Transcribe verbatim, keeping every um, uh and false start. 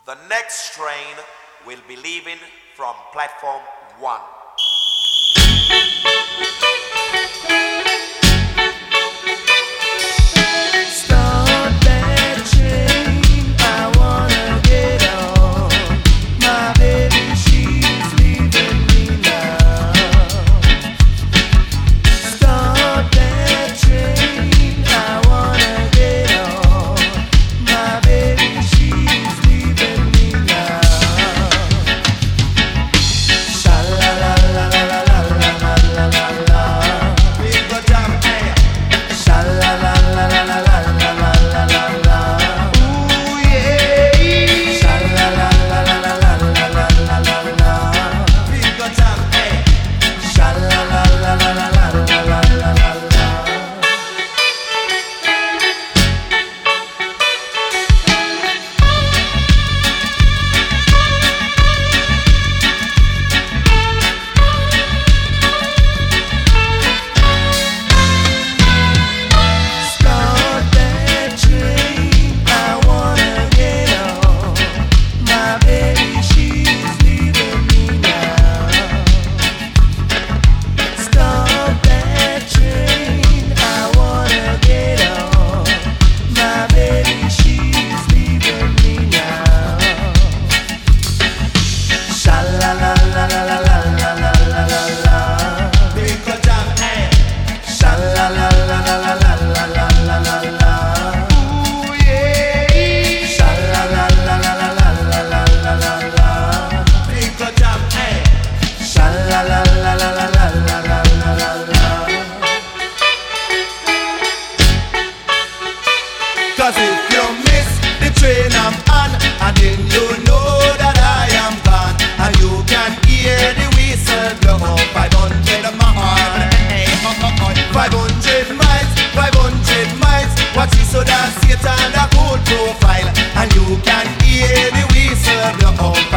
The next train will be leaving from platform one. Start that train, I wanna get on. My baby, she's leaving me now. Start that train, I wanna get on. My baby, she's leaving me now. Sha la la la la la la la la la la. Big good job, hey. Sha la la la la la la la la la la. Ooh yeah. Sha la la la la la la la la la la. Big good job, hey. Sha la la la la la la la la la la. Start that train, I wanna get on. My baby, she's leaving me now. Start that train, I wanna get on. My baby, she's leaving me now. Sha la la la la la la la la la la la. Big good job, hey. Sha la la la la la la la la la la la. Ooh yeah. Sha la la la la la la la la la la la. Big good job, hey. Sha la la la la la la la la la la la. Cause if you miss the train I'm on, and then you know that I am gone, and you can hear the whistle blow. Five hundred miles, five hundred miles, five hundred miles. Watch it so that Satan a good profile, and you can hear the whistle blow.